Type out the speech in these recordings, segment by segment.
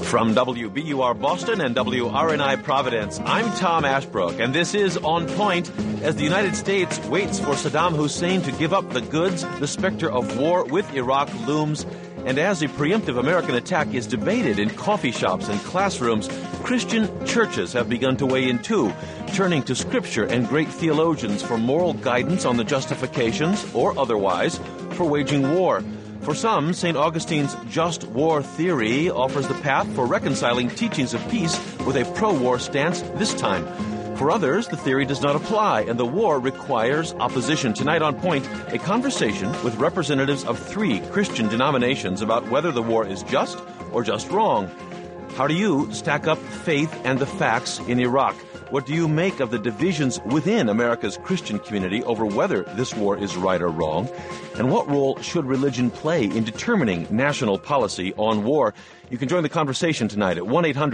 From WBUR Boston and WRNI Providence, I'm Tom Ashbrook, and this is On Point. As the United States waits for Saddam Hussein to give up the goods, the specter of war with Iraq looms. And as a preemptive American attack is debated in coffee shops and classrooms, Christian churches have begun to weigh in too, turning to Scripture and great theologians for moral guidance on the justifications, or otherwise, for waging war. For some, St. Augustine's just war theory offers the path for reconciling teachings of peace with a pro-war stance this time. For others, the theory does not apply, and the war requires opposition. Tonight on Point, a conversation with representatives of 3 Christian denominations about whether the war is just or just wrong. How do you stack up faith and the facts in Iraq? What do you make of the divisions within America's Christian community over whether this war is right or wrong? And what role should religion play in determining national policy on war? You can join the conversation tonight at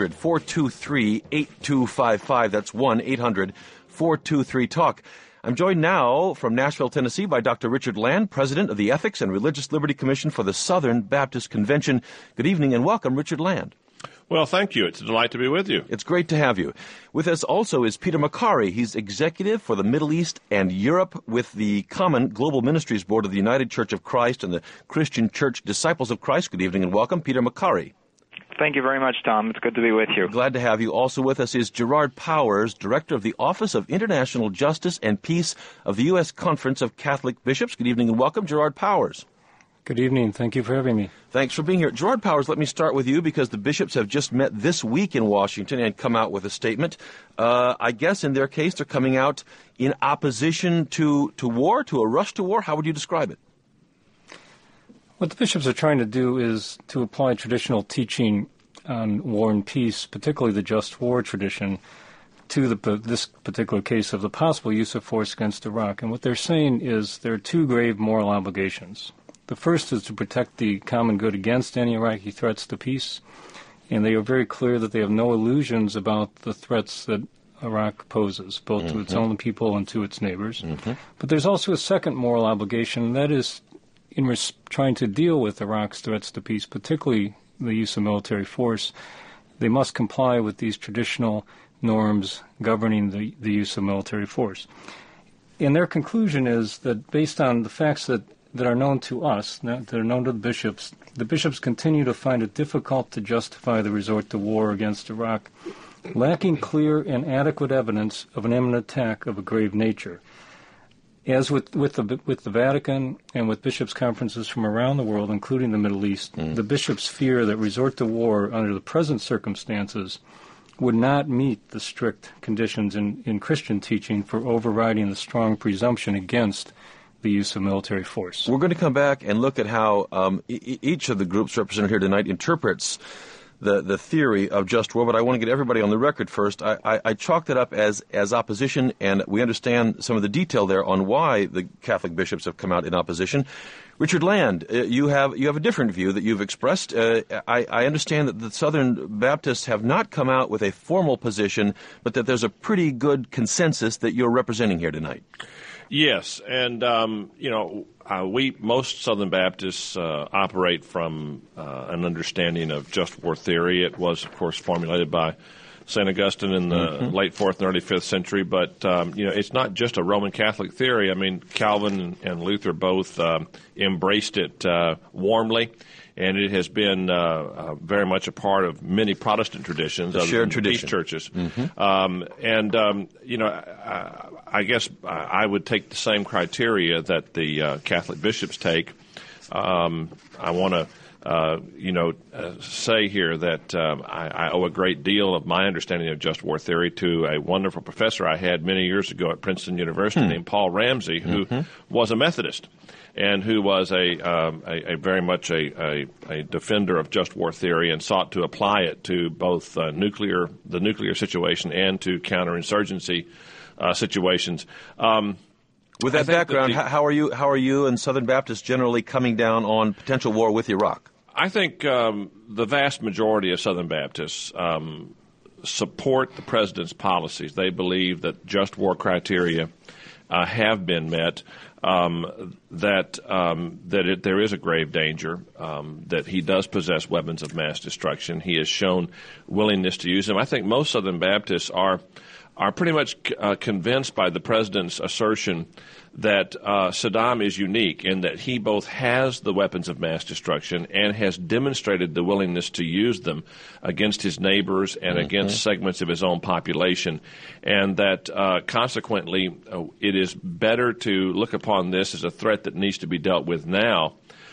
1-800-423-8255. That's 1-800-423-TALK. I'm joined now from Nashville, Tennessee by Dr. Richard Land, President of the Ethics and Religious Liberty Commission for the Southern Baptist Convention. Good evening and welcome, Richard Land. Well, thank you. It's a delight to be with you. It's great to have you. With us also is Peter McCarry. He's executive for the Middle East and Europe with the Common Global Ministries Board of the United Church of Christ and the Christian Church Disciples of Christ. Good evening and welcome, Peter McCarry. Thank you very much, Tom. It's good to be with you. Glad to have you. Also with us is Gerard Powers, Director of the Office of International Justice and Peace of the U.S. Conference of Catholic Bishops. Good evening and welcome, Gerard Powers. Good evening. Thank you for having me. Thanks for being here. Gerard Powers, let me start with you because the bishops have just met this week in Washington and come out with a statement. I guess in their case they're coming out in opposition to war, to a rush to war. How would you describe it? What the bishops are trying to do is to apply traditional teaching on war and peace, particularly the just war tradition, to this particular case of the possible use of force against Iraq. And what they're saying is there are 2 grave moral obligations. The first is to protect the common good against any Iraqi threats to peace, and they are very clear that they have no illusions about the threats that Iraq poses, both to its own people and to its neighbors. But there's also a second moral obligation, and that is in trying to deal with Iraq's threats to peace, particularly the use of military force. They must comply with these traditional norms governing the use of military force. And their conclusion is that based on the facts that are known to us, that are known to the bishops continue to find it difficult to justify the resort to war against Iraq, lacking clear and adequate evidence of an imminent attack of a grave nature. As with the Vatican and with bishops' conferences from around the world, including the Middle East, the bishops fear that resort to war under the present circumstances would not meet the strict conditions in Christian teaching for overriding the strong presumption against the use of military force. We're going to come back and look at how each of the groups represented here tonight interprets the theory of just war, but I want to get everybody on the record first. I chalked it up as opposition, and we understand some of the detail there on why the Catholic bishops have come out in opposition. Richard Land, you have a different view that you've expressed. I understand that the Southern Baptists have not come out with a formal position, but that there's a pretty good consensus that you're representing here tonight. Yes, and most Southern Baptists operate from an understanding of just war theory. It was, of course, formulated by St. Augustine in the late 4th and early 5th century, but it's not just a Roman Catholic theory. I mean, Calvin and Luther both embraced it warmly, and it has been very much a part of many Protestant traditions, shared tradition, peace churches. I guess I would take the same criteria that the Catholic bishops take. I want to say here that I owe a great deal of my understanding of just war theory to a wonderful professor I had many years ago at Princeton University named Paul Ramsey, who was a Methodist and who was a very much a defender of just war theory and sought to apply it to both the nuclear situation and to counterinsurgency situations. With that background, how are you and Southern Baptists generally coming down on potential war with Iraq? I think the vast majority of Southern Baptists support the president's policies. They believe that just war criteria have been met. there is a grave danger, that he does possess weapons of mass destruction. He has shown willingness to use them. I think most Southern Baptists are pretty much convinced by the president's assertion that Saddam is unique in that he both has the weapons of mass destruction and has demonstrated the willingness to use them against his neighbors and against segments of his own population, and that consequently it is better to look upon this as a threat that needs to be dealt with now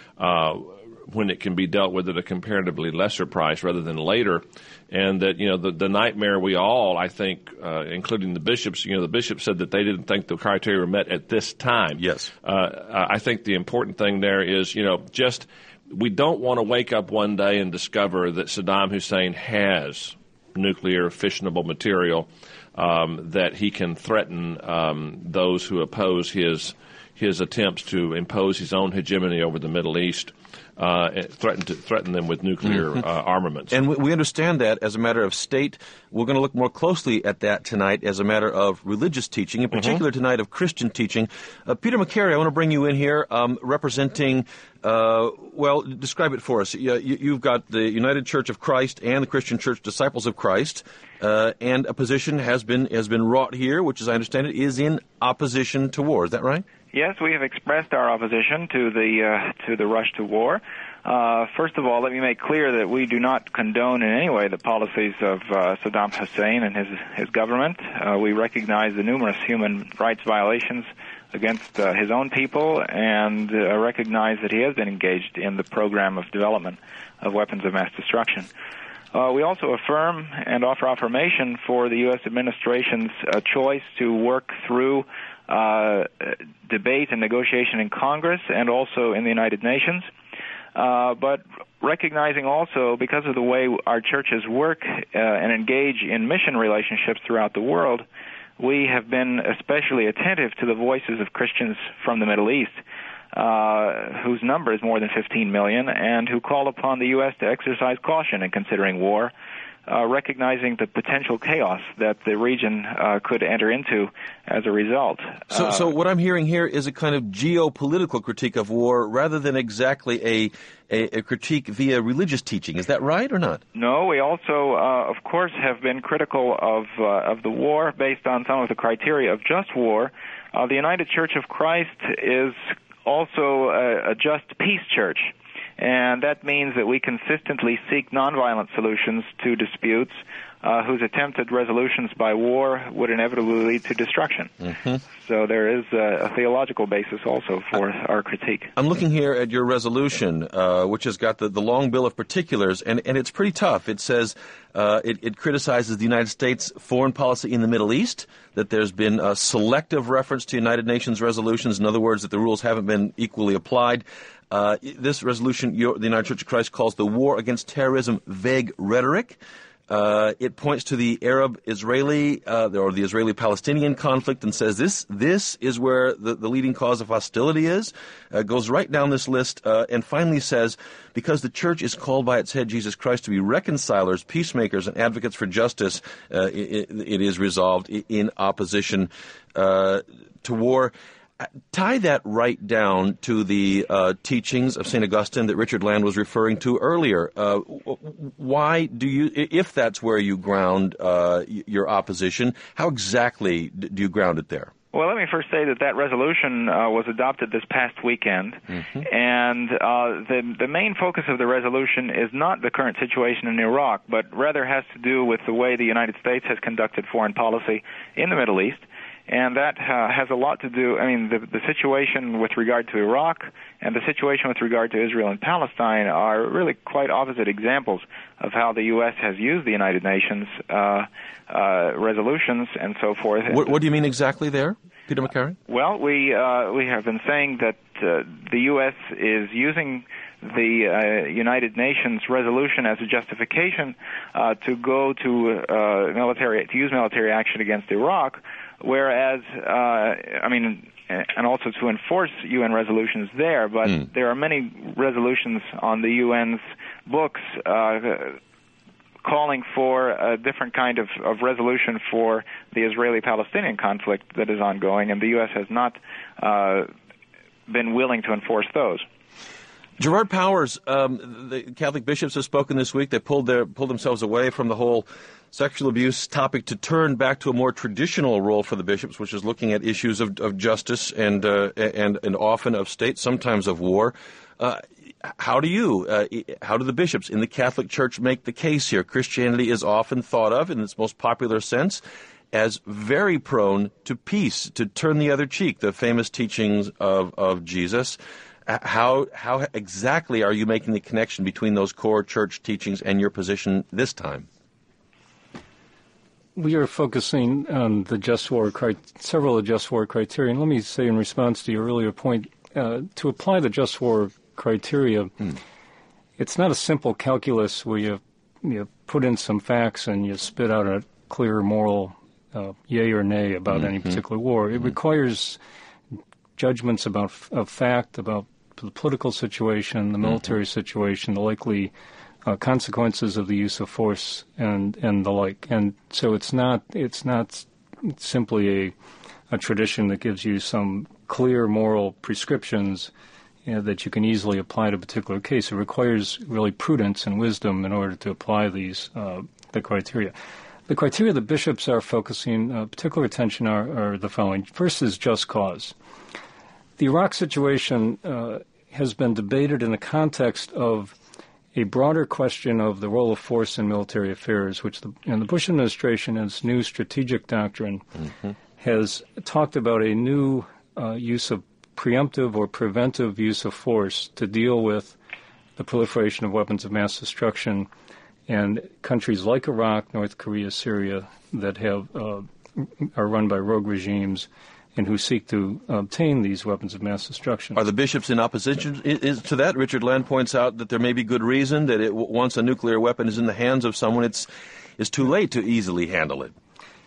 when it can be dealt with at a comparatively lesser price rather than later. And that, the nightmare we all, I think, including the bishops, the bishops said that they didn't think the criteria were met at this time. Yes. I think the important thing there is, we don't want to wake up one day and discover that Saddam Hussein has nuclear fissionable material, that he can threaten those who oppose his attempts to impose his own hegemony over the Middle East. Threaten them with nuclear armaments. And we understand that as a matter of state. We're going to look more closely at that tonight as a matter of religious teaching, in particular tonight of Christian teaching. Peter McCary, I want to bring you in here representing, describe it for us. You've got the United Church of Christ and the Christian Church Disciples of Christ, and a position has been wrought here, which, as I understand it, is in opposition to war. Is that right? Yes, we have expressed our opposition to the rush to war. First of all, let me make clear that we do not condone in any way the policies of Saddam Hussein and his government. We recognize the numerous human rights violations against his own people, and recognize that he has been engaged in the program of development of weapons of mass destruction. We also affirm and offer affirmation for the U.S. administration's choice to work through debate and negotiation in Congress and also in the United Nations, but recognizing also, because of the way our churches work and engage in mission relationships throughout the world, we have been especially attentive to the voices of Christians from the Middle East, whose number is more than 15 million, and who call upon the U.S. to exercise caution in considering war, recognizing the potential chaos that the region could enter into as a result. So what I'm hearing here is a kind of geopolitical critique of war rather than exactly a critique via religious teaching. Is that right or not? No, we also, of course, have been critical of the war based on some of the criteria of just war. The United Church of Christ is also a just peace church. And that means that we consistently seek nonviolent solutions to disputes whose attempted resolutions by war would inevitably lead to destruction. So there is a theological basis also for our critique. I'm looking here at your resolution, which has got the long bill of particulars, and it's pretty tough. It says it criticizes the United States' foreign policy in the Middle East, that there's been a selective reference to United Nations resolutions, in other words, that the rules haven't been equally applied. This resolution, the United Church of Christ calls the war against terrorism vague rhetoric. It points to the Arab-Israeli or the Israeli-Palestinian conflict and says this is where the leading cause of hostility is. Goes right down this list and finally says, because the church is called by its head, Jesus Christ, to be reconcilers, peacemakers, and advocates for justice, it is resolved in opposition to war. Tie that right down to the teachings of St. Augustine that Richard Land was referring to earlier. Why do you, if that's where you ground your opposition, how exactly do you ground it there? Well, let me first say that resolution was adopted this past weekend, and the main focus of the resolution is not the current situation in Iraq, but rather has to do with the way the United States has conducted foreign policy in the Middle East. And that has a lot to do, the situation with regard to Iraq and the situation with regard to Israel and Palestine are really quite opposite examples of how the U.S. has used the United Nations resolutions and so forth. What do you mean exactly there, Peter McCary? Well, we have been saying that the U.S. is using the United Nations resolution as a justification to go to use military action against Iraq, whereas, and also to enforce UN resolutions there, but there are many resolutions on the UN's books calling for a different kind of resolution for the Israeli-Palestinian conflict that is ongoing, and the U.S. has not been willing to enforce those. Gerard Powers, the Catholic bishops have spoken this week. They pulled themselves away from the whole sexual abuse topic to turn back to a more traditional role for the bishops, which is looking at issues of justice and often of state, sometimes of war. How do the bishops in the Catholic Church make the case here? Christianity is often thought of, in its most popular sense, as very prone to peace, to turn the other cheek, the famous teachings of Jesus. How exactly are you making the connection between those core church teachings and your position this time? We are focusing on the several of the just war criteria. And let me say in response to your earlier point, to apply the just war criteria, it's not a simple calculus where you put in some facts and you spit out a clear moral yay or nay about any particular war. It requires judgments of fact, about the political situation, the military situation, the likely consequences of the use of force, and the like. And so it's not simply a tradition that gives you some clear moral prescriptions that you can easily apply to a particular case. It requires really prudence and wisdom in order to apply the criteria. The criteria the bishops are focusing particular attention are the following. First is just cause. The Iraq situation has been debated in the context of a broader question of the role of force in military affairs, which the Bush administration, in its new strategic doctrine, has talked about a new use of preemptive or preventive use of force to deal with the proliferation of weapons of mass destruction and countries like Iraq, North Korea, Syria that are run by rogue regimes and who seek to obtain these weapons of mass destruction. Are the bishops in opposition to that? Richard Land points out that there may be good reason that once a nuclear weapon is in the hands of someone, it's too late to easily handle it.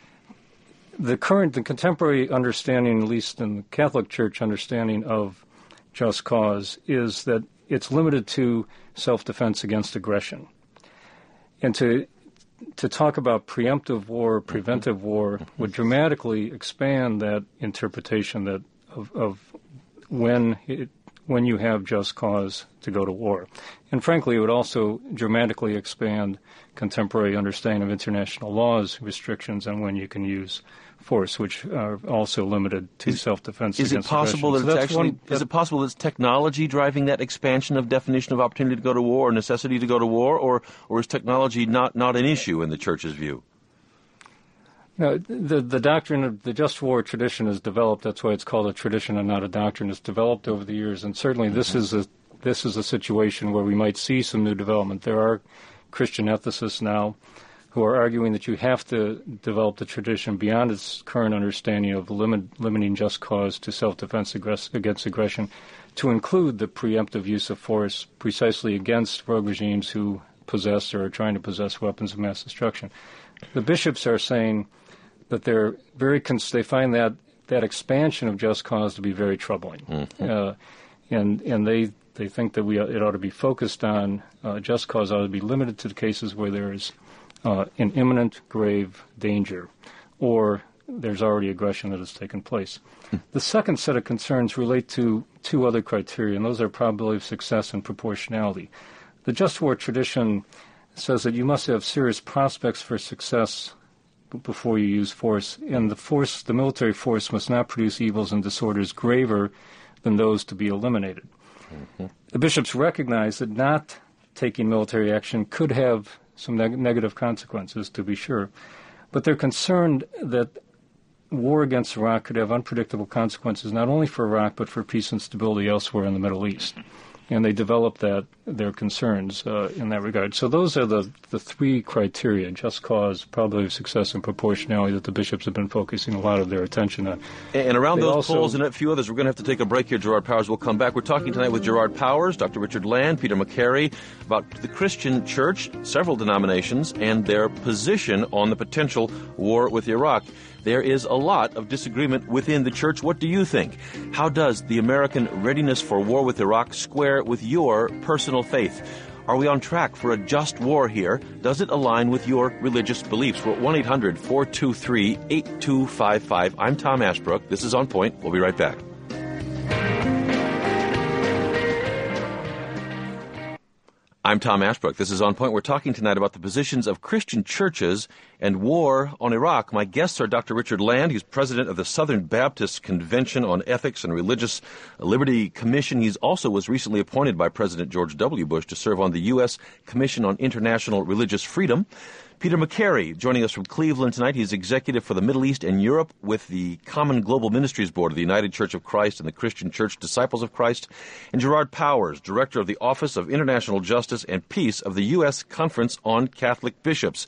The contemporary understanding, at least in the Catholic Church understanding of just cause, is that it's limited to self-defense against aggression. And to talk about preemptive war, preventive war, would dramatically expand that interpretation that of when you have just cause to go to war. And frankly, it would also dramatically expand contemporary understanding of international laws, restrictions on when you can use force, which are also limited to self-defense against aggression. Is it possible that it's technology driving that expansion of definition of opportunity to go to war or necessity to go to war, or is technology not an issue in the Church's view? No, the doctrine of the just war tradition is developed. That's why it's called a tradition and not a doctrine. It's developed over the years, and certainly this is a situation where we might see some new development. There are Christian ethicists now who are arguing that you have to develop the tradition beyond its current understanding of limiting just cause to self-defense against aggression to include the preemptive use of force precisely against rogue regimes who possess or are trying to possess weapons of mass destruction. The bishops are saying that they find that expansion of just cause to be very troubling, and they think that it ought to be focused on just cause ought to be limited to the cases where there is an imminent grave danger or there's already aggression that has taken place. The second set of concerns relate to two other criteria, and those are probability of success and proportionality. The just war tradition says that you must have serious prospects for success before you use force, and the military force must not produce evils and disorders graver than those to be eliminated. The bishops recognize that not taking military action could have some negative consequences, to be sure, but they're concerned that war against Iraq could have unpredictable consequences not only for Iraq but for peace and stability elsewhere in the Middle East. And they developed their concerns in that regard. So those are the three criteria: just cause, probability of success, and proportionality that the bishops have been focusing a lot of their attention on. And around those polls and a few others, we're going to have to take a break here. Gerard Powers will come back. We're talking tonight with Gerard Powers, Dr. Richard Land, Peter McCary, about the Christian Church, several denominations, and their position on the potential war with Iraq. There is a lot of disagreement within the Church. What do you think? How does the American readiness for war with Iraq square with your personal faith? Are we on track for a just war here? Does it align with your religious beliefs? We're at 1-800-423-8255. I'm Tom Ashbrook. This is On Point. We'll be right back. I'm Tom Ashbrook. This is On Point. We're talking tonight about the positions of Christian churches and war on Iraq. My guests are Dr. Richard Land. He's president of the Southern Baptist Convention on Ethics and Religious Liberty Commission. He also was recently appointed by President George W. Bush to serve on the U.S. Commission on International Religious Freedom. Peter McCary, joining us from Cleveland tonight. He's executive for the Middle East and Europe with the Common Global Ministries Board of the United Church of Christ and the Christian Church Disciples of Christ. And Gerard Powers, director of the Office of International Justice and Peace of the U.S. Conference on Catholic Bishops.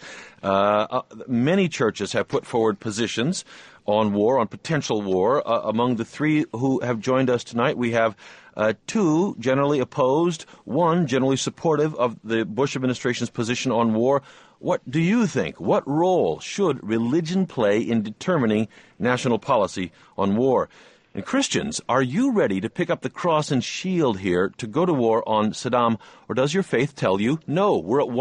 Many churches have put forward positions on war, on potential war. Among the three who have joined us tonight, we have two generally opposed, one generally supportive of the Bush administration's position on war. What do you think? What role should religion play in determining national policy on war? And Christians, are you ready to pick up the cross and shield here to go to war on Saddam, or does your faith tell you no? We're at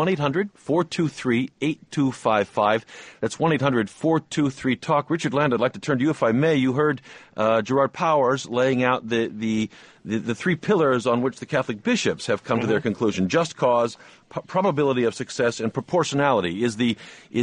1-800-423-8255. That's 1-800-423-TALK. Richard Land, I'd like to turn to you if I may. You heard Gerard Powers laying out the three pillars on which the Catholic bishops have come to their conclusion: just cause, probability of success, and proportionality. Is the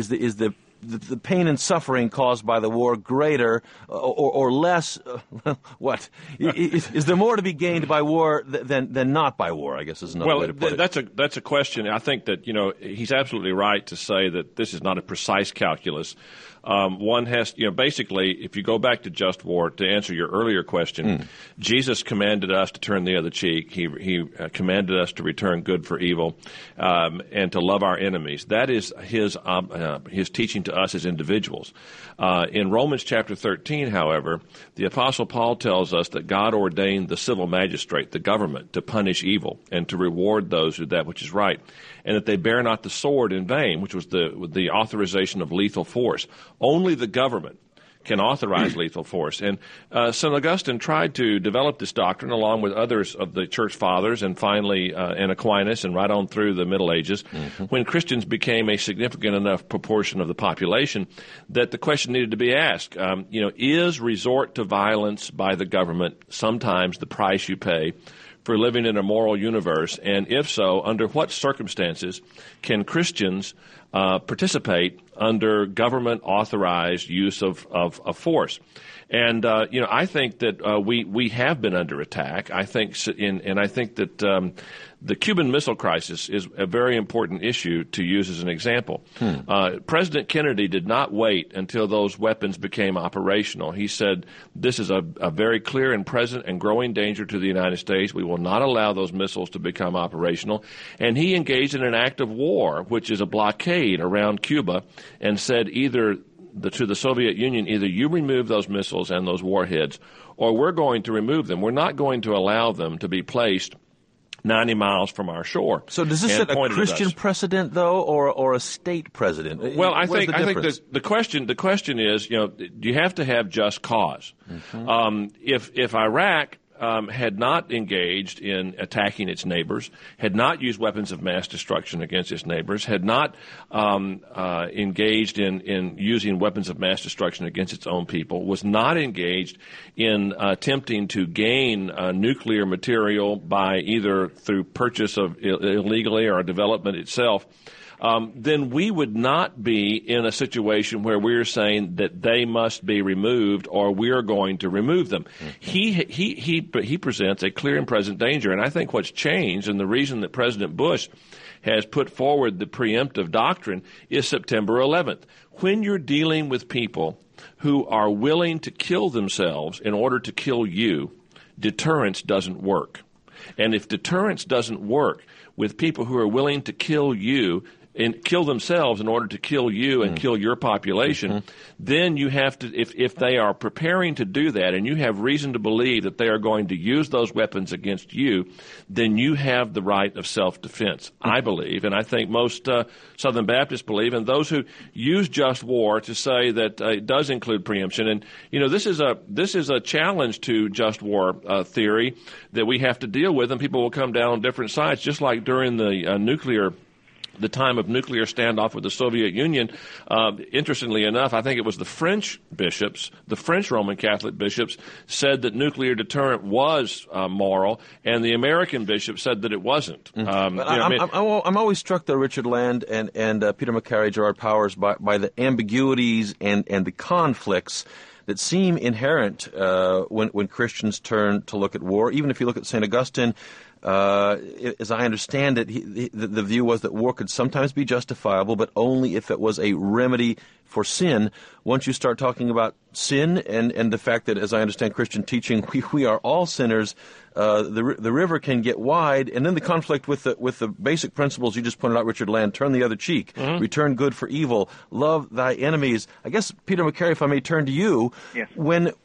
pain and suffering caused by the war greater or less? What is there more to be gained by war than not by war? I guess is another way to put it. That's a question. I think that he's absolutely right to say that this is not a precise calculus. One has, basically, if you go back to just war, to answer your earlier question, Jesus commanded us to turn the other cheek. He commanded us to return good for evil, and to love our enemies. That is his teaching to us as individuals. In Romans chapter 13, however, the Apostle Paul tells us that God ordained the civil magistrate, the government, to punish evil and to reward those who do that which is right, and that they bear not the sword in vain, which was the authorization of lethal force. Only the government can authorize lethal force. And St. Augustine tried to develop this doctrine along with others of the church fathers, and finally and Aquinas, and right on through the Middle Ages, when Christians became a significant enough proportion of the population that the question needed to be asked, is resort to violence by the government sometimes the price you pay for living in a moral universe? And if so, under what circumstances can Christians participate under government-authorized use of force? And I think that we have been under attack. I think that the Cuban Missile Crisis is a very important issue to use as an example. President Kennedy did not wait until those weapons became operational. He said, this is a very clear and present and growing danger to the United States. We will not allow those missiles to become operational. And he engaged in an act of war, which is a blockade around Cuba, and said to the Soviet Union, either you remove those missiles and those warheads, or we're going to remove them. We're not going to allow them to be placed 90 miles from our shore. So does this set a Christian precedent, though, or a state precedent? Well, I think the question is, do you have to have just cause? If Iraq had not engaged in attacking its neighbors, had not used weapons of mass destruction against its neighbors, had not engaged in using weapons of mass destruction against its own people, was not engaged in attempting to gain nuclear material by either through purchase of illegally or development itself, then we would not be in a situation where we're saying that they must be removed or we're going to remove them. He presents a clear and present danger, and I think what's changed, and the reason that President Bush has put forward the preemptive doctrine, is September 11th. When you're dealing with people who are willing to kill themselves in order to kill you, deterrence doesn't work. And if deterrence doesn't work with people who are willing to kill you and kill themselves in order to kill you and kill your population, then you have to, if they are preparing to do that and you have reason to believe that they are going to use those weapons against you, then you have the right of self-defense, I believe, and I think most Southern Baptists believe, and those who use just war to say that it does include preemption. And, this is a challenge to just war theory that we have to deal with, and people will come down on different sides, just like during the nuclear the time of nuclear standoff with the Soviet Union. Interestingly enough, I think it was the French bishops, the French Roman Catholic bishops, said that nuclear deterrent was moral, and the American bishops said that it wasn't. I'm always struck, though, Richard Land and Peter McCary, Gerard Powers, by the ambiguities and the conflicts that seem inherent when Christians turn to look at war. Even if you look at St. Augustine, as I understand it, the view was that war could sometimes be justifiable, but only if it was a remedy for sin. Once you start talking about sin and the fact that, as I understand Christian teaching, we are all sinners, the river can get wide, and then the conflict with the basic principles you just pointed out, Richard Land: turn the other cheek, return good for evil, love thy enemies. I guess, Peter McCary, if I may turn to you, yes. When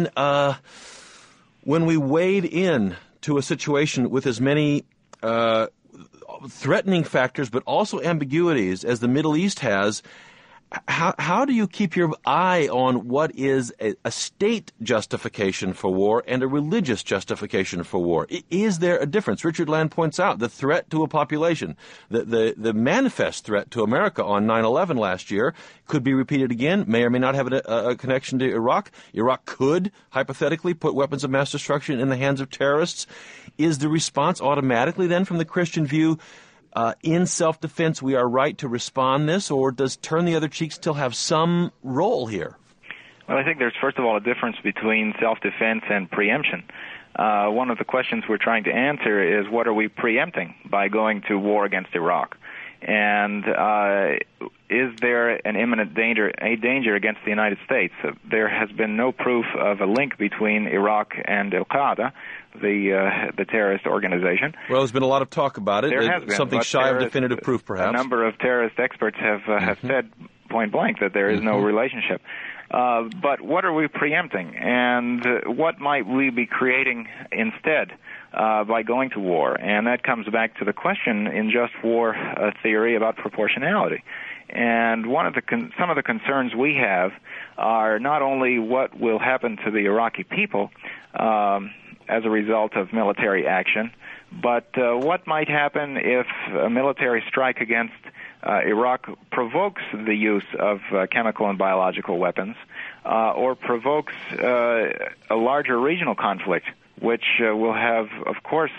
we wade in to a situation with as many threatening factors but also ambiguities as the Middle East has, how do you keep your eye on what is a state justification for war and a religious justification for war? Is there a difference? Richard Land points out the threat to a population, the manifest threat to America on 9/11 last year could be repeated again, may or may not have a connection to Iraq. Iraq could, hypothetically, put weapons of mass destruction in the hands of terrorists. Is the response automatically then from the Christian view, in self-defense, we are right to respond this, or does turn the other cheek still have some role here? Well, I think there's, first of all, a difference between self-defense and preemption. One of the questions we're trying to answer is, what are we preempting by going to war against Iraq? And is there an imminent danger against the United States? There has been no proof of a link between Iraq and Al-Qaeda, the terrorist organization. Well, there's been a lot of talk about it. There has been, something shy of definitive proof, perhaps. A number of terrorist experts have said point blank that there is no relationship. But what are we preempting, and what might we be creating instead by going to war? And that comes back to the question in just war theory about proportionality. And some of the concerns we have are not only what will happen to the Iraqi people as a result of military action, but what might happen if a military strike against Iraq provokes the use of chemical and biological weapons, or provokes a larger regional conflict, which will have, of course,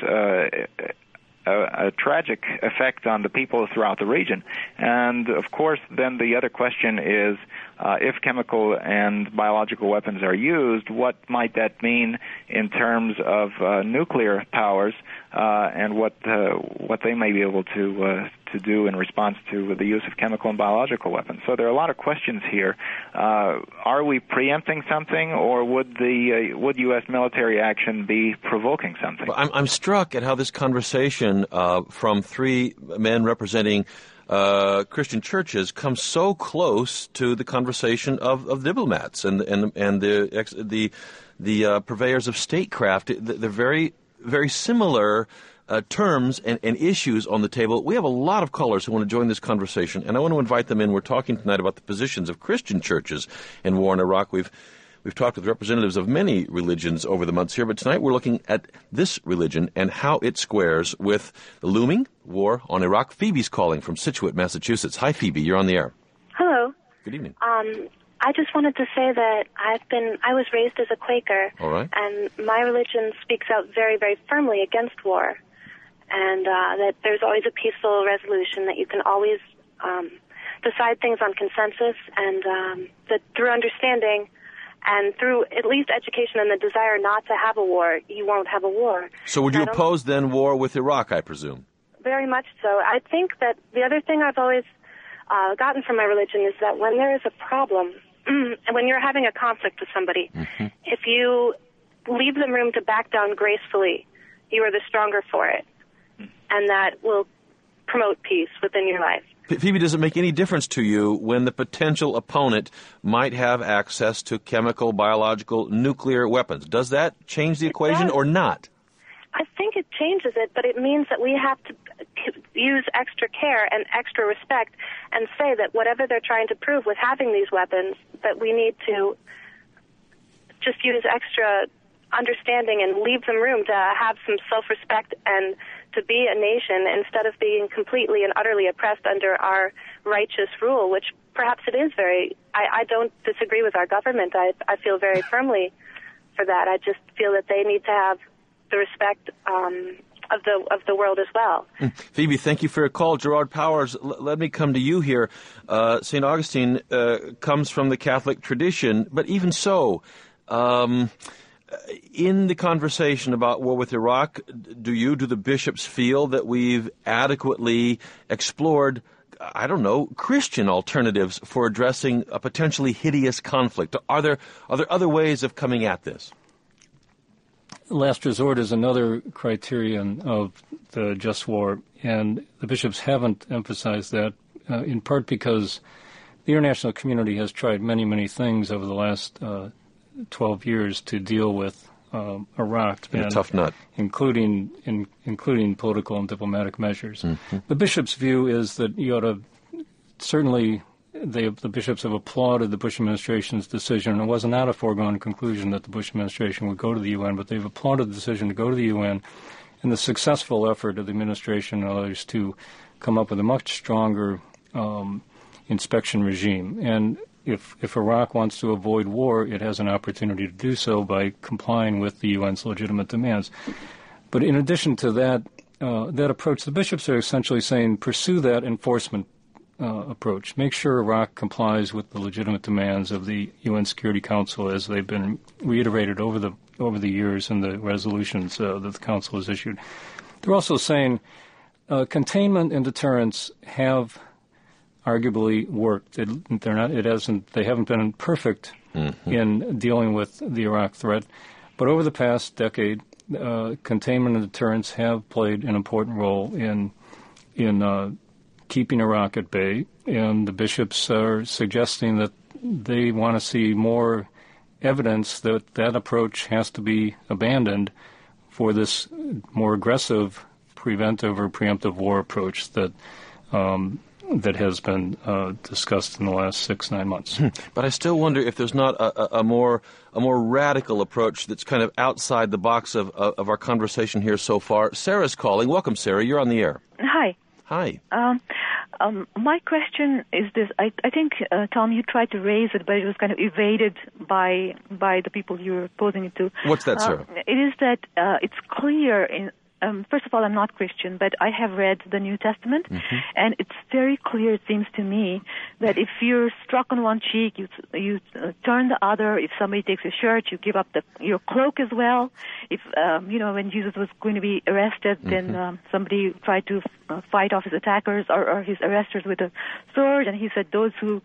a tragic effect on the people throughout the region. And, of course, then the other question is, if chemical and biological weapons are used, what might that mean in terms of nuclear powers and what they may be able to do in response to the use of chemical and biological weapons? So there are a lot of questions here. Are we preempting something, or would U.S. military action be provoking something? Well, I'm struck at how this conversation from three men representing Christian churches comes so close to the conversation of diplomats and the purveyors of statecraft. They're very, very similar terms and issues on the table. We have a lot of callers who want to join this conversation, and I want to invite them in. We're talking tonight about the positions of Christian churches in war in Iraq. We've talked with representatives of many religions over the months here, but tonight we're looking at this religion and how it squares with the looming war on Iraq. Phoebe's calling from Scituate, Massachusetts. Hi, Phoebe. You're on the air. Hello. Good evening. I just wanted to say that I was raised as a Quaker. All right. And my religion speaks out very, very firmly against war. And that there's always a peaceful resolution, that you can always decide things on consensus, and that through understanding and through at least education and the desire not to have a war, you won't have a war. So would you oppose then war with Iraq, I presume? Very much so. I think that the other thing I've always gotten from my religion is that when there is a problem, and when you're having a conflict with somebody, if you leave them room to back down gracefully, you are the stronger for it. And that will promote peace within your life. Phoebe, does it make any difference to you when the potential opponent might have access to chemical, biological, nuclear weapons? Does that change the equation or not? I think it changes it, but it means that we have to use extra care and extra respect and say that whatever they're trying to prove with having these weapons, that we need to just use extra understanding and leave them room to have some self-respect and to be a nation instead of being completely and utterly oppressed under our righteous rule, which perhaps it is very. I don't disagree with our government. I feel very firmly for that. I just feel that they need to have the respect of the world as well. Phoebe, thank you for your call. Gerard Powers, let me come to you here. St. Augustine comes from the Catholic tradition, but even so, in the conversation about war with Iraq, do the bishops feel that we've adequately explored, I don't know, Christian alternatives for addressing a potentially hideous conflict? Are there other ways of coming at this? Last resort is another criterion of the just war, and the bishops haven't emphasized that, in part because the international community has tried many, many things over the last 12 years to deal with Iraq. It's been a tough nut. Including political and diplomatic measures. Mm-hmm. The bishop's view is that you ought to certainly... The bishops have applauded the Bush administration's decision. It was not a foregone conclusion that the Bush administration would go to the UN, but they've applauded the decision to go to the UN and the successful effort of the administration and others to come up with a much stronger inspection regime. And if Iraq wants to avoid war, it has an opportunity to do so by complying with the UN's legitimate demands. But in addition to that approach, the bishops are essentially saying pursue that enforcement approach. Make sure Iraq complies with the legitimate demands of the UN Security Council as they've been reiterated over the years in the resolutions that the Council has issued. They're also saying containment and deterrence have arguably worked. They haven't been perfect in dealing with the Iraq threat, but over the past decade, containment and deterrence have played an important role in keeping Iraq at bay, and the bishops are suggesting that they want to see more evidence that that approach has to be abandoned for this more aggressive preventive or preemptive war approach that has been discussed in the last 6-9 months. But I still wonder if there's not a more radical approach that's kind of outside the box of our conversation here so far. Sarah's calling. Welcome, Sarah. You're on the air. Hi. Hi. My question is this. I think, Tom, you tried to raise it, but it was kind of evaded by the people you were posing it to. What's that, Sarah? It is that it's clear in... first of all, I'm not Christian, but I have read the New Testament, and it's very clear, it seems to me, that if you're struck on one cheek, you turn the other. If somebody takes your shirt, you give up your cloak as well. If when Jesus was going to be arrested, then somebody tried to fight off his attackers or his arresters with a sword, and he said those who,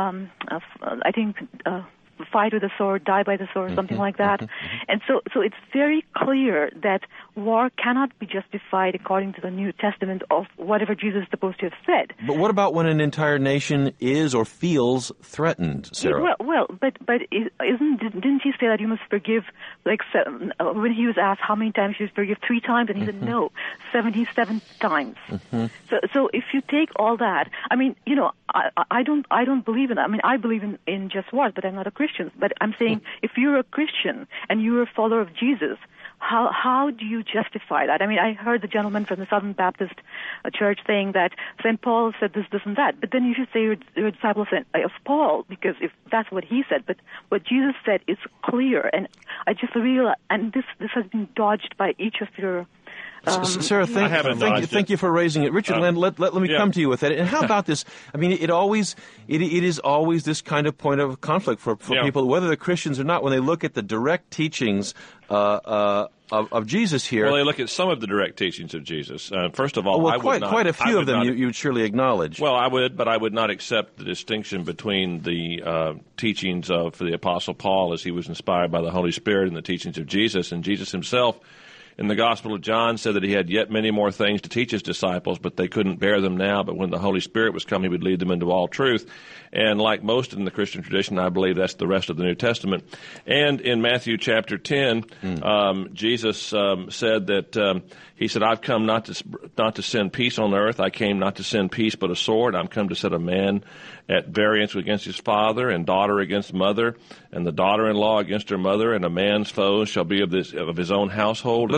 fight with the sword, die by the sword, something like that. And so it's very clear that war cannot be justified according to the New Testament of whatever Jesus is supposed to have said. But what about when an entire nation is or feels threatened, Sarah? But didn't he say that you must forgive, when he was asked how many times you should forgive 3 times, and he said no, 77 times. So if you take all that, I don't believe in that. I believe in just wars, but I'm not a Christian. But I'm saying if you're a Christian and you're a follower of Jesus, how do you justify that? I heard the gentleman from the Southern Baptist Church saying that St. Paul said this and that. But then you should say you're a disciple of Paul, because if that's what he said. But what Jesus said is clear, and I just realize, and this has been dodged by each of your... Sarah, thank you for raising it. Richard Land, let me come to you with that. And how about this? It is always this kind of point of conflict for people, whether they're Christians or not, when they look at the direct teachings of Jesus here. Well, they look at some of the direct teachings of Jesus. First of all, quite a few of them you would surely acknowledge. Well, I would, but I would not accept the distinction between the teachings of the Apostle Paul as he was inspired by the Holy Spirit and the teachings of Jesus. And Jesus himself, in the Gospel of John, said that he had yet many more things to teach his disciples, but they couldn't bear them now. But when the Holy Spirit was come, he would lead them into all truth. And like most in the Christian tradition, I believe that's the rest of the New Testament. And in Matthew chapter 10, Jesus said that he said, "I've come not to send peace on earth. I came not to send peace, but a sword. I'm come to set a man at variance against his father, and daughter against mother, and the daughter-in-law against her mother, and a man's foes shall be of his own household."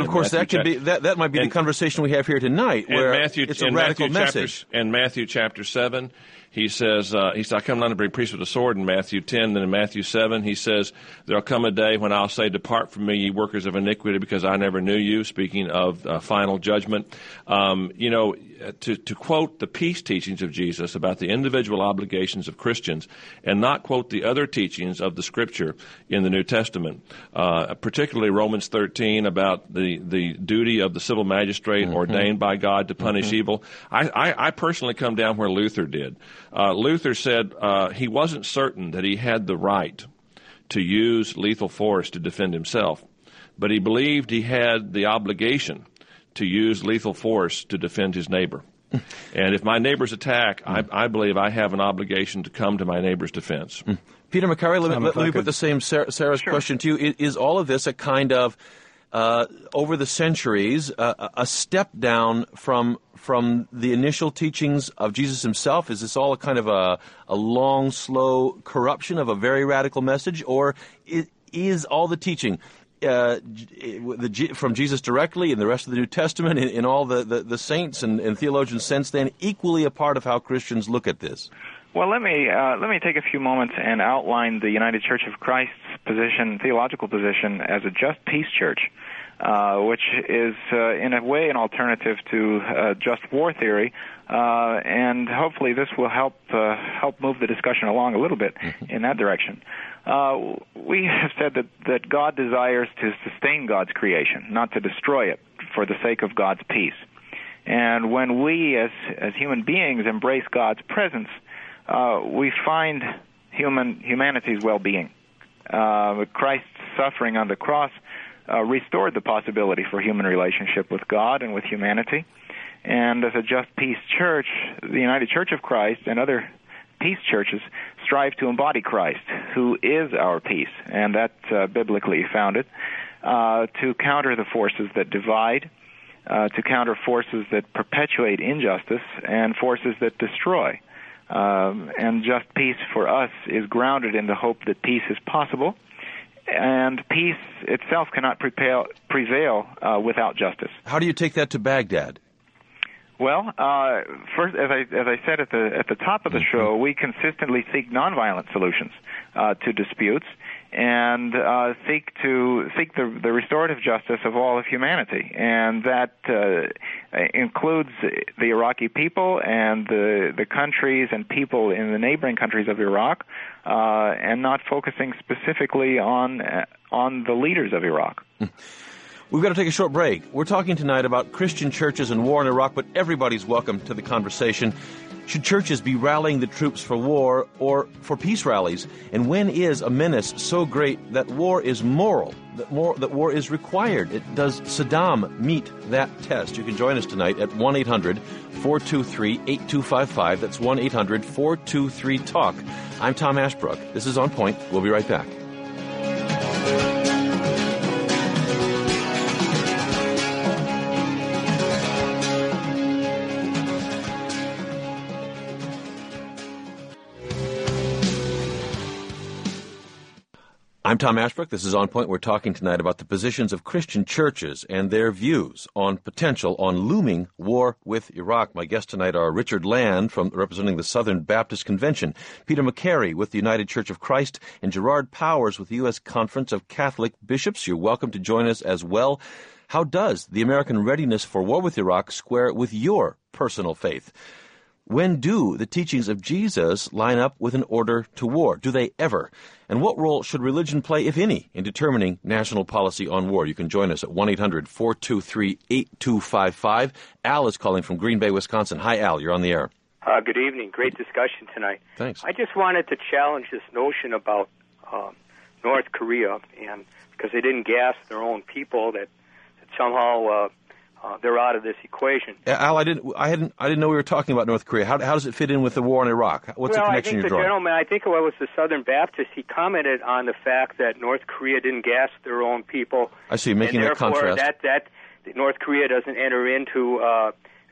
But of course, that could be that might be the conversation we have here tonight, where it's a radical message. In Matthew chapter 7, he says, I come not to be preached with a sword in Matthew 10. Then in Matthew 7, he says, there'll come a day when I'll say, depart from me, ye workers of iniquity, because I never knew you, speaking of final judgment. To quote the peace teachings of Jesus about the individual obligations of Christians and not quote the other teachings of the Scripture in the New Testament, particularly Romans 13 about the duty of the civil magistrate ordained by God to punish evil. I personally come down where Luther did. Luther said he wasn't certain that he had the right to use lethal force to defend himself, but he believed he had the obligation to use lethal force to defend his neighbor. And if my neighbor's attack, I believe I have an obligation to come to my neighbor's defense. Peter McCarry, let me put the same Sarah's question to you. Is all of this a kind of, over the centuries, a step down from the initial teachings of Jesus himself? Is this all a kind of a long, slow corruption of a very radical message? Or is all the teaching from Jesus directly and the rest of the New Testament in all the saints and theologians since then equally a part of how Christians look at this? Well, let me take a few moments and outline the United Church of Christ's position, theological position, as a just peace church, which is in a way an alternative to just war theory, and hopefully this will help move the discussion along a little bit in that direction. We have said that God desires to sustain God's creation, not to destroy it, for the sake of God's peace. And when we, as human beings, embrace God's presence, we find humanity's well-being. Christ's suffering on the cross restored the possibility for human relationship with God and with humanity. And as a just peace church, the United Church of Christ and other peace churches strive to embody Christ, who is our peace, and that's biblically founded, to counter the forces that divide, to counter forces that perpetuate injustice and forces that destroy. And just peace for us is grounded in the hope that peace is possible, and peace itself cannot prevail without justice. How do you take that to Baghdad? Well, first, as I said at the top of the show, we consistently seek nonviolent solutions to disputes and seek the restorative justice of all of humanity, and that includes the Iraqi people and the countries and people in the neighboring countries of Iraq, and not focusing specifically on the leaders of Iraq. We've got to take a short break. We're talking tonight about Christian churches and war in Iraq, but everybody's welcome to the conversation. Should churches be rallying the troops for war or for peace rallies? And when is a menace so great that war is moral, that war is required? Does Saddam meet that test? You can join us tonight at 1-800-423-8255. That's 1-800-423-TALK. I'm Tom Ashbrook. This is On Point. We'll be right back. I'm Tom Ashbrook. This is On Point. We're talking tonight about the positions of Christian churches and their views on looming war with Iraq. My guests tonight are Richard Land, representing the Southern Baptist Convention, Peter McCarry with the United Church of Christ, and Gerard Powers with the U.S. Conference of Catholic Bishops. You're welcome to join us as well. How does the American readiness for war with Iraq square with your personal faith? When do the teachings of Jesus line up with an order to war? Do they ever? And what role should religion play, if any, in determining national policy on war? You can join us at 1-800-423-8255. Al is calling from Green Bay, Wisconsin. Hi, Al. You're on the air. Good evening. Great discussion tonight. Thanks. I just wanted to challenge this notion about North Korea, and because they didn't gas their own people, that somehow they're out of this equation. Al, I didn't know we were talking about North Korea. How does it fit in with the war in Iraq? What's the connection you're drawing? I think it was the Southern Baptist. He commented on the fact that North Korea didn't gas their own people. I see, making that contrast. That North Korea doesn't enter into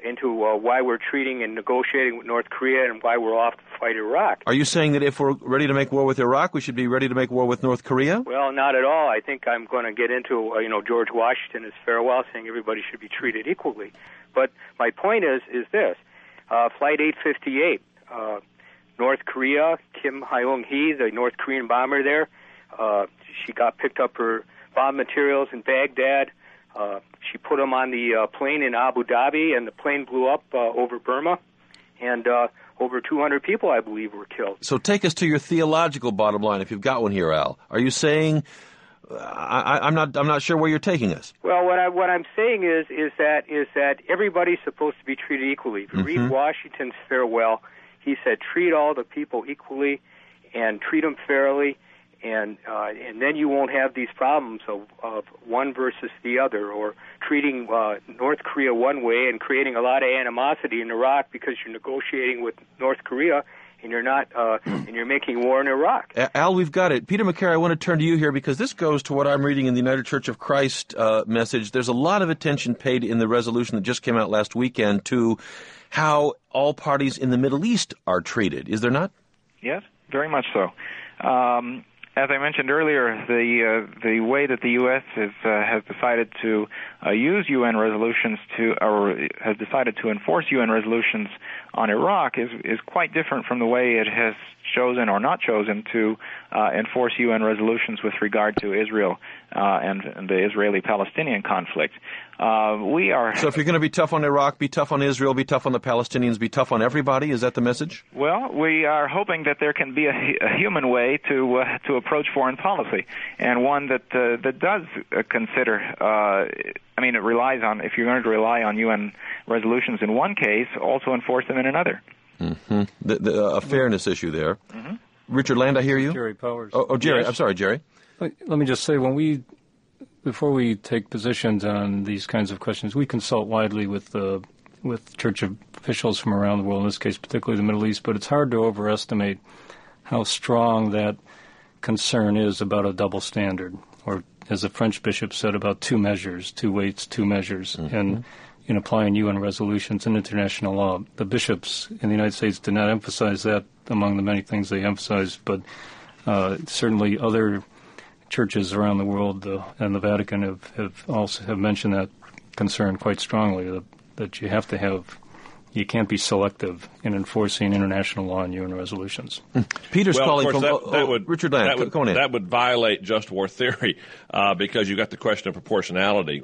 into why we're treating and negotiating with North Korea and why we're off to fight Iraq. Are you saying that if we're ready to make war with Iraq, we should be ready to make war with North Korea? Well, not at all. I think I'm going to get into, George Washington's farewell saying everybody should be treated equally. But my point is this. Flight 858, North Korea, Kim Hyung-hee, the North Korean bomber there, she got picked up her bomb materials in Baghdad. She put them on the plane in Abu Dhabi, and the plane blew up over Burma, and over 200 people, I believe, were killed. So take us to your theological bottom line, if you've got one here, Al. Are you saying I'm not sure where you're taking us? Well, what I'm saying is that everybody's supposed to be treated equally. If you read Washington's farewell, he said treat all the people equally and treat them fairly. And then you won't have these problems of one versus the other, or treating North Korea one way and creating a lot of animosity in Iraq because you're negotiating with North Korea and you're not and you're making war in Iraq. Al, we've got it. Peter McCary, I want to turn to you here because this goes to what I'm reading in the United Church of Christ message. There's a lot of attention paid in the resolution that just came out last weekend to how all parties in the Middle East are treated. Is there not? Yes, very much so. As I mentioned earlier, the way that the U.S. has decided to use UN resolutions or has decided to enforce UN resolutions on Iraq is quite different from the way it has chosen or not chosen to enforce UN resolutions with regard to Israel and the Israeli-Palestinian conflict. So if you're going to be tough on Iraq, be tough on Israel, be tough on the Palestinians, be tough on everybody? Is that the message? Well, we are hoping that there can be a human way to approach foreign policy, and one that does consider. It relies on, if you're going to rely on UN resolutions in one case, also enforce them in another. Mm-hmm. A fairness issue there. Mm-hmm. Richard Land, I hear you. Jerry Powers. Oh, Jerry. Yes. I'm sorry, Jerry. Let me just say, before we take positions on these kinds of questions, we consult widely with church officials from around the world, in this case particularly the Middle East, but it's hard to overestimate how strong that concern is about a double standard, or as a French bishop said, about two measures, two weights, two measures, mm-hmm. and in applying UN resolutions and international law. The bishops in the United States did not emphasize that among the many things they emphasized, but certainly other churches around the world and the Vatican have mentioned that concern quite strongly, that you can't be selective in enforcing international law and UN resolutions. Peter's calling from Richard Land. That would violate just war theory because you got the question of proportionality.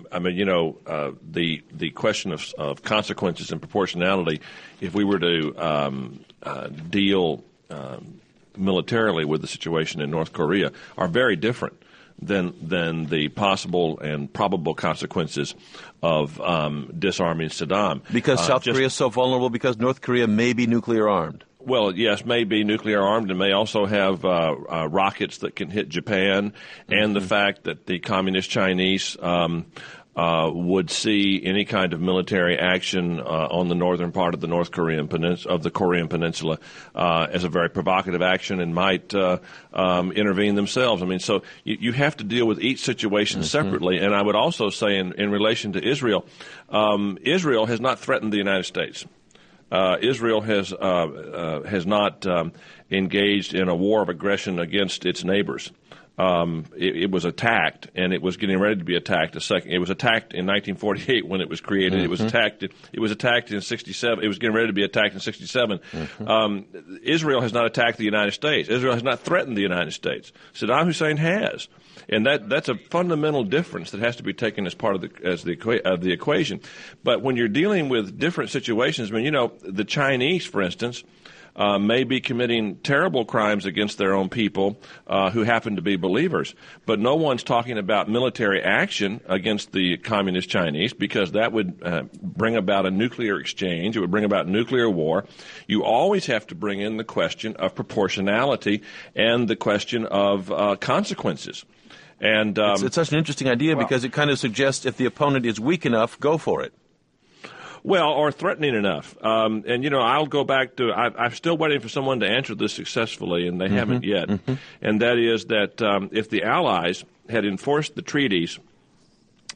The question of consequences and proportionality, if we were to deal militarily with the situation in North Korea, are very different than the possible and probable consequences of disarming Saddam. Because South Korea is so vulnerable because North Korea may be nuclear armed. Well, yes, may be nuclear armed and may also have rockets that can hit Japan, and the fact that the Communist Chinese would see any kind of military action on the northern part of the Korean Peninsula as a very provocative action and might intervene themselves. So you have to deal with each situation separately. And I would also say in relation to Israel, Israel has not threatened the United States. Israel has not engaged in a war of aggression against its neighbors. It was attacked, and it was getting ready to be attacked. It was attacked in 1948 when it was created. Mm-hmm. It was attacked in 1967. It was getting ready to be attacked in 1967. Mm-hmm. Israel has not attacked the United States. Israel has not threatened the United States. Saddam Hussein has, and that's a fundamental difference that has to be taken as part of the equation. But when you're dealing with different situations, the Chinese, for instance, may be committing terrible crimes against their own people who happen to be believers. But no one's talking about military action against the Communist Chinese because that would bring about a nuclear exchange. It would bring about nuclear war. You always have to bring in the question of proportionality and the question of consequences. And it's such an interesting idea because it kind of suggests if the opponent is weak enough, go for it. Well, or threatening enough. I'll go back to, I'm still waiting for someone to answer this successfully, and they haven't yet. Mm-hmm. And that is that if the Allies had enforced the treaties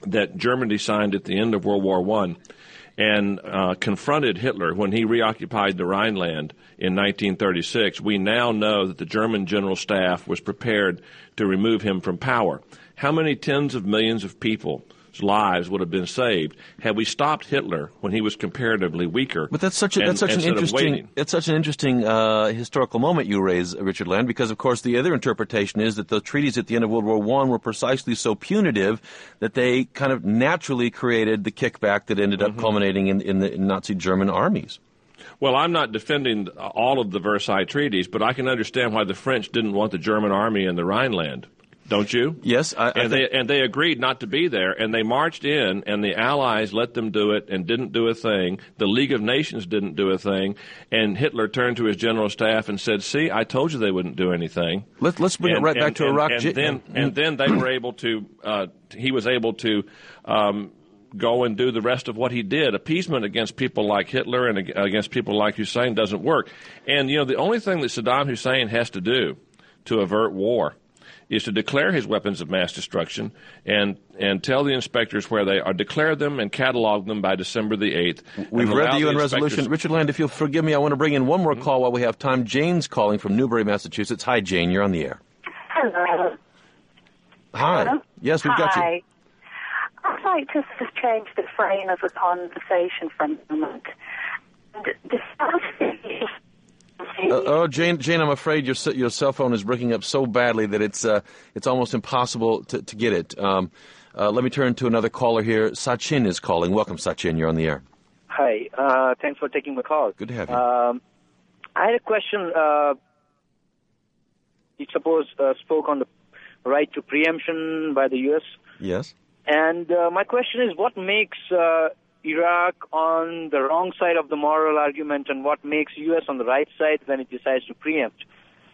that Germany signed at the end of World War I and confronted Hitler when he reoccupied the Rhineland in 1936, we now know that the German General Staff was prepared to remove him from power. How many tens of millions of people's lives would have been saved had we stopped Hitler when he was comparatively weaker? But that's such an interesting historical moment you raise, Richard Land, because of course the other interpretation is that the treaties at the end of World War I were precisely so punitive that they kind of naturally created the kickback that ended up culminating in the Nazi German armies. Well, I'm not defending all of the Versailles treaties, but I can understand why the French didn't want the German army in the Rhineland. Don't you? Yes. They agreed not to be there, and they marched in, and the Allies let them do it and didn't do a thing. The League of Nations didn't do a thing, and Hitler turned to his general staff and said, "See, I told you they wouldn't do anything." Let's bring it right back to Iraq. And then they were able to. He was able to. Go and do the rest of what he did. Appeasement against people like Hitler and against people like Hussein doesn't work. And, the only thing that Saddam Hussein has to do to avert war is to declare his weapons of mass destruction and tell the inspectors where they are, declare them and catalog them by December the 8th. We've read the UN resolution. Richard Land, if you'll forgive me, I want to bring in one more call while we have time. Jane's calling from Newbury, Massachusetts. Hi, Jane. You're on the air. Hello. Hi. Hello? Yes, we've got you. I'd like to sort of change the frame of the conversation for a moment. Jane, I'm afraid your cell phone is breaking up so badly that it's almost impossible to get it. Let me turn to another caller here. Sachin is calling. Welcome, Sachin. You're on the air. Hi. Thanks for taking my call. Good to have you. I had a question. You spoke on the right to preemption by the U.S. Yes. And my question is, what makes Iraq on the wrong side of the moral argument, and what makes U.S. on the right side when it decides to preempt?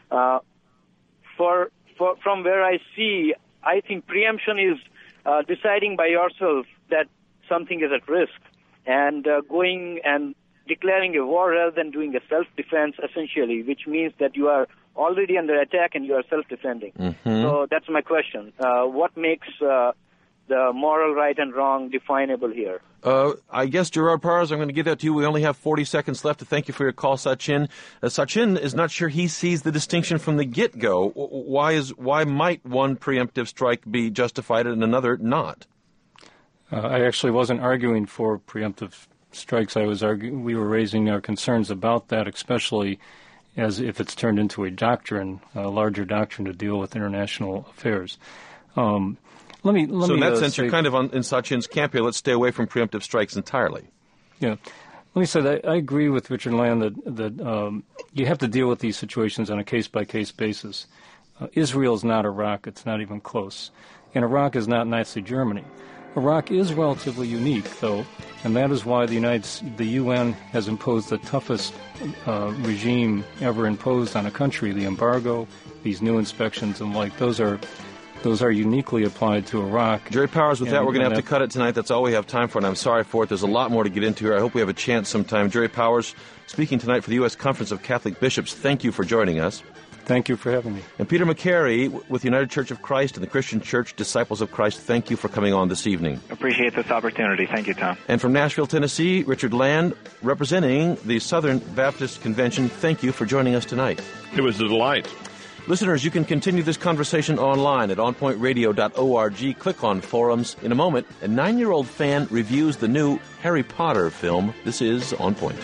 From where I see, I think preemption is deciding by yourself that something is at risk and going and declaring a war rather than doing a self-defense, essentially, which means that you are already under attack and you are self-defending. So that's my question. What makes the moral right and wrong definable here? I guess, Gerard Powers, I'm going to give that to you. We only have 40 seconds left to thank you for your call, Sachin. Sachin is not sure he sees the distinction from the get-go. Why might one preemptive strike be justified and another not? I actually wasn't arguing for preemptive strikes. We were raising our concerns about that, especially as if it's turned into a doctrine, a larger doctrine to deal with international affairs. So in that sense, you're kind of in Sachin's camp here. Let's stay away from preemptive strikes entirely. Yeah. Let me say that I agree with Richard Land that you have to deal with these situations on a case-by-case basis. Israel is not Iraq. It's not even close. And Iraq is not Nazi Germany. Iraq is relatively unique, though, and that is why the UN has imposed the toughest regime ever imposed on a country. The embargo, these new inspections and those are uniquely applied to Iraq. Jerry Powers, with that, we're going to have to cut it tonight. That's all we have time for, and I'm sorry for it. There's a lot more to get into here. I hope we have a chance sometime. Jerry Powers, speaking tonight for the U.S. Conference of Catholic Bishops, thank you for joining us. Thank you for having me. And Peter McCary, with the United Church of Christ and the Christian Church Disciples of Christ, thank you for coming on this evening. Appreciate this opportunity. Thank you, Tom. And from Nashville, Tennessee, Richard Land, representing the Southern Baptist Convention, thank you for joining us tonight. It was a delight. Listeners, you can continue this conversation online at onpointradio.org. Click on forums. In a moment, a 9-year-old fan reviews the new Harry Potter film. This is On Point.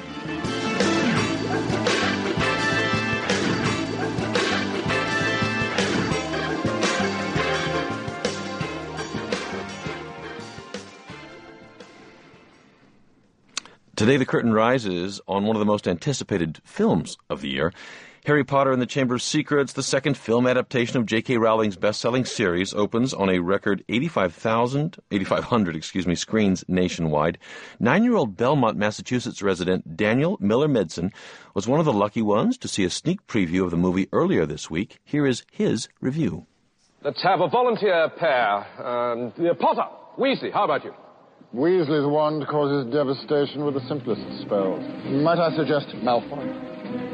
Today, the curtain rises on one of the most anticipated films of the year. Harry Potter and the Chamber of Secrets, the second film adaptation of J.K. Rowling's best-selling series, opens on a record 8,500 screens nationwide. 9-year-old Belmont, Massachusetts resident Daniel Miller Medson was one of the lucky ones to see a sneak preview of the movie earlier this week. Here is his review. Let's have a volunteer pair. Potter, Weasley, how about you? Weasley's wand causes devastation with the simplest spells. Might I suggest Malfoy?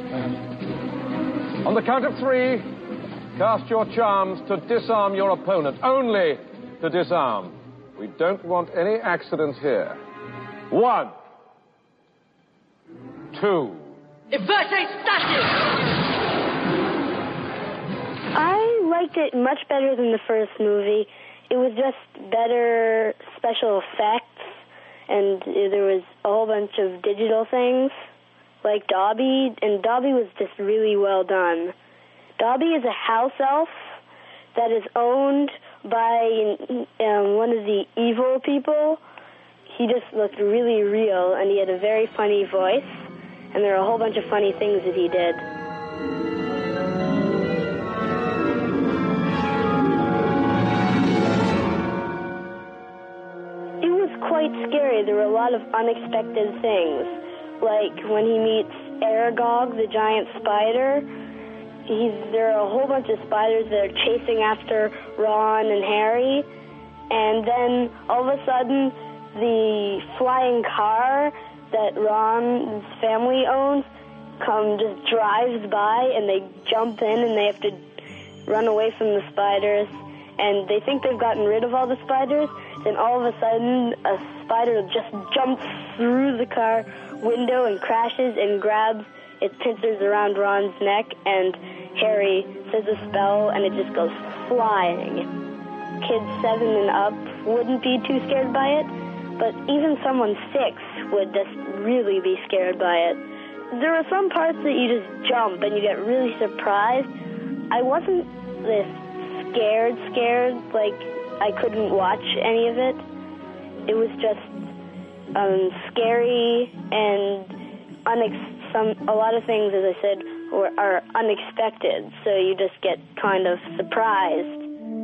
On the count of 3, cast your charms to disarm your opponent. Only to disarm. We don't want any accidents here. 1, 2. I liked it much better than the first movie. It was just better special effects, and there was a whole bunch of digital things, like Dobby, and Dobby was just really well done. Dobby is a house elf that is owned by one of the evil people. He just looked really real, and he had a very funny voice, and there are a whole bunch of funny things that he did. It was quite scary. There were a lot of unexpected things, like when he meets Aragog, the giant spider. There are a whole bunch of spiders that are chasing after Ron and Harry, and then all of a sudden the flying car that Ron's family owns just drives by, and they jump in and they have to run away from the spiders, and they think they've gotten rid of all the spiders. Then all of a sudden a spider just jumps through the car window and crashes and grabs its pincers around Ron's neck, and Harry says a spell and it just goes flying. Kids 7 and up wouldn't be too scared by it, but even someone 6 would just really be scared by it. There are some parts that you just jump and you get really surprised. I wasn't this scared, like I couldn't watch any of it. It was just scary, and a lot of things, as I said, are unexpected, so you just get kind of surprised.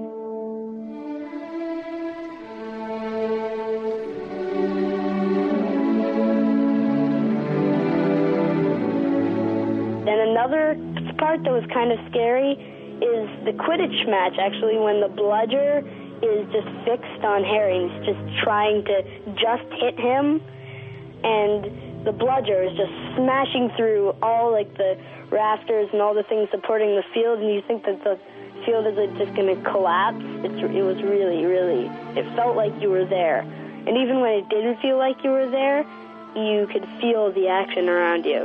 And another part that was kind of scary is the Quidditch match, actually, when the bludger is just fixed on Harry and he's just trying to just hit him, and the bludger is just smashing through all like the rafters and all the things supporting the field, and you think that the field is just going to collapse. It was really, it felt like you were there. And even when it didn't feel like you were there, you could feel the action around you.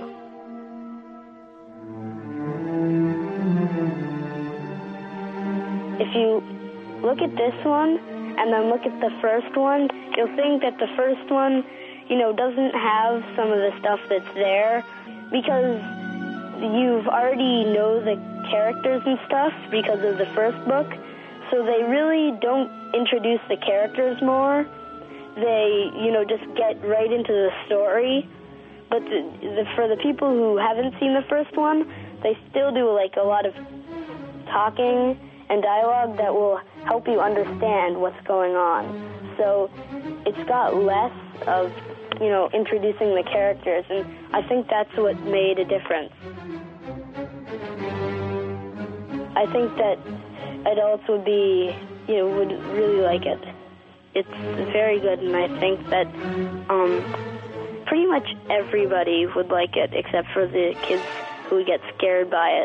If you look at this one and then look at the first one, you'll think that the first one, doesn't have some of the stuff that's there, because you've already know the characters and stuff because of the first book, so they really don't introduce the characters more. They, just get right into the story. But for the people who haven't seen the first one, they still do like a lot of talking and dialogue that will help you understand what's going on. So it's got less of, introducing the characters, and I think that's what made a difference. I think that adults would really like it. It's very good, and I think that pretty much everybody would like it, except for the kids who get scared by it.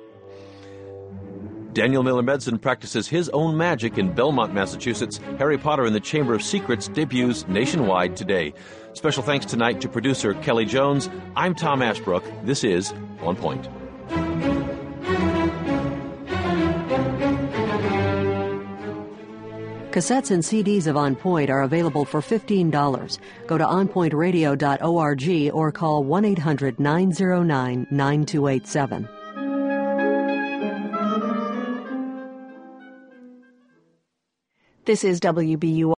Daniel Miller Medson practices his own magic in Belmont, Massachusetts. Harry Potter and the Chamber of Secrets debuts nationwide today. Special thanks tonight to producer Kelly Jones. I'm Tom Ashbrook. This is On Point. Cassettes and CDs of On Point are available for $15. Go to onpointradio.org or call 1-800-909-9287. This is WBUR.